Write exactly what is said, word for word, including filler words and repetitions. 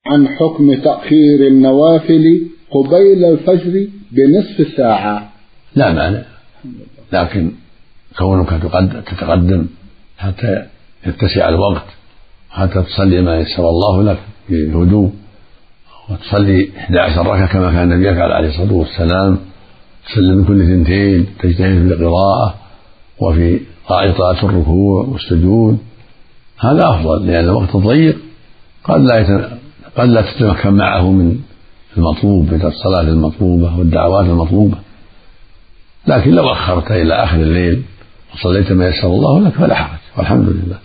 عن حكم تأخير النوافل قبيل الفجر بنصف ساعة. لا مانع، لكن كونك تتقدم حتى يتسع الوقت حتى تصلي ما يسر الله لك بهدوء، وتصلي إحدى عشر ركعة كما كان النبي يفعل عليه الصلاة والسلام، تسلم من كل ثنتين، تجتهد في القراءة وفي إطالة الركوع والسجود، هذا أفضل، لأن الوقت الضيق قد لا يتم... قد لا تتمكن معه من المطلوب من الصلاة المطلوبة والدعوات المطلوبة. لكن لو أخرت إلى آخر الليل وصليت ما يسر الله لك فلا حرج، والحمد لله.